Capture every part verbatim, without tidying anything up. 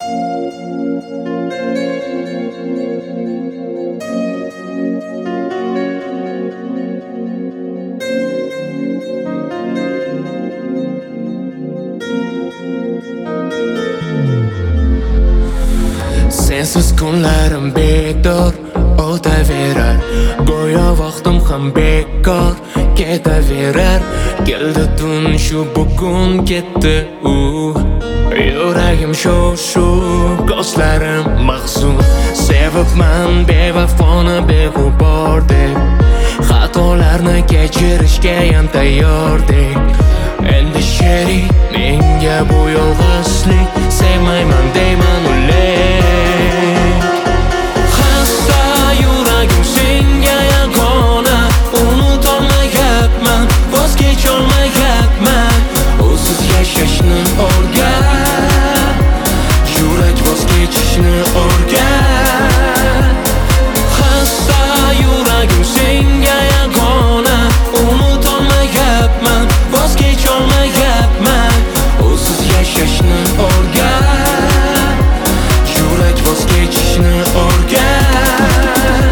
Sensiz kunlarim bekor o'taverar, go'yo vaqtim ham bekor ketaverar. Keldi tun shu bugun ketdi u, yuragim shu-shu, ko'zlarim mahzun. Sevibman bevafoni beg'ubor deb, xatolarni kechirishgayam tayyordek. Endi sherik menga bu yolg'izlik, sevmayman deyman ulek. Xasta yuragim senga yagona, unutolmayapman, voz kecholmayapman. O'siz yashashni o'rgan, yurak voz kechishni o'rgan. Xasta yuragim senga yagona, unutolmayapman, voz kecholmayapman. O'siz yashashni o'rgan, yurak voz kechishni o'rgan.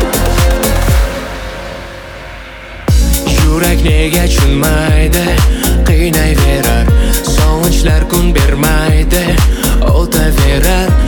Yurak nega tushunmaydi, qiynayverar, sog'inchlar kun bermaydi, o'taverar.